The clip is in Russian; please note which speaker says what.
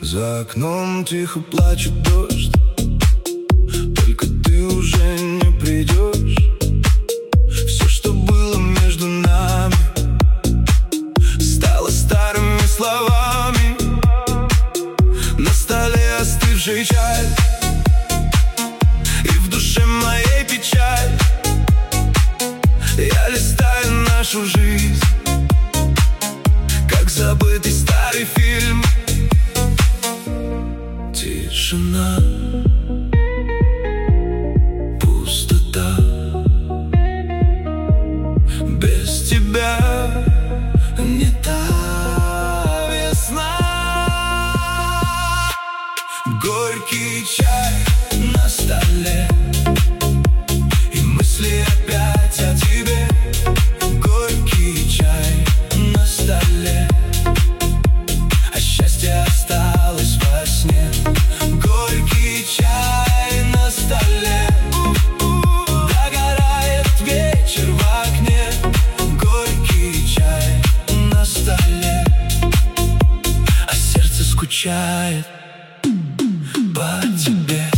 Speaker 1: За окном тихо плачет дождь, только ты уже не придешь. Все, что было между нами, стало старыми словами. На столе остывший чай, и в душе моей печаль. Я листаю нашу жизнь, как забытый старый фильм. Тишина, пустота. Без тебя не та весна. Горький чай на столе, и мысли опять о тебе. Горький чай на столе, а счастье осталось во сне. Горький чай на столе, догорает вечер в окне. Горький чай на столе, а сердце скучает по тебе.